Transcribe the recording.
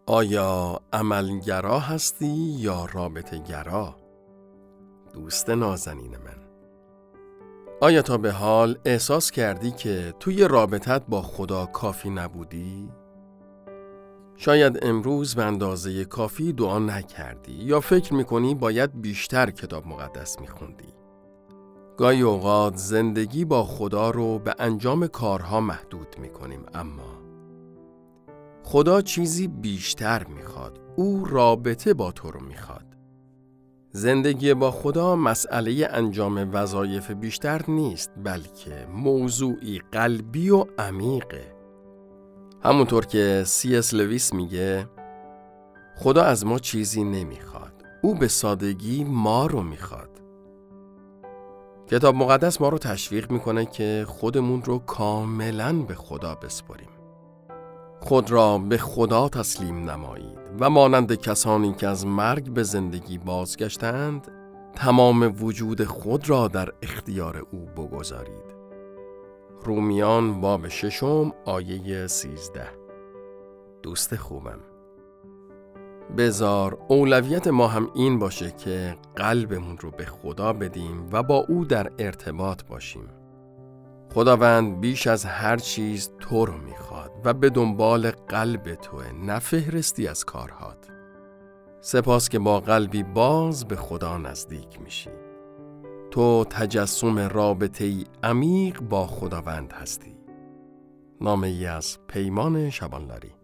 آیا عملگرا هستی یا رابطه گرا؟ دوست نازنین من، آیا تا به حال احساس کردی که توی رابطت با خدا کافی نبودی؟ شاید امروز به اندازه کافی دعا نکردی یا فکر میکنی باید بیشتر کتاب مقدس میخوندی. گاهی اوقات زندگی با خدا رو به انجام کارها محدود میکنیم، اما خدا چیزی بیشتر میخواد. او رابطه با تو رو میخواد. زندگی با خدا مسئله انجام وظایف بیشتر نیست، بلکه موضوعی قلبی و عمیقه. همونطور که C.S. لویس میگه، خدا از ما چیزی نمیخواد، او به سادگی ما رو میخواد. کتاب مقدس ما رو تشویق میکنه که خودمون رو کاملاً به خدا بسپاریم. خود را به خدا تسلیم نمایید و مانند کسانی که از مرگ به زندگی بازگشتند، تمام وجود خود را در اختیار او بگذارید. رومیان باب 6 آیه 13. دوست خوبم، بذار اولویت ما هم این باشه که قلبمون رو به خدا بدیم و با او در ارتباط باشیم. خداوند بیش از هر چیز تو رو میخواد و به دنبال قلب توه، نه فهرستی از کارهات. سپاس که با قلبی باز به خدا نزدیک میشی. تو تجسم رابطه‌ای عمیق با خداوند هستی. نامه‌ای از پیمان شبانلاری.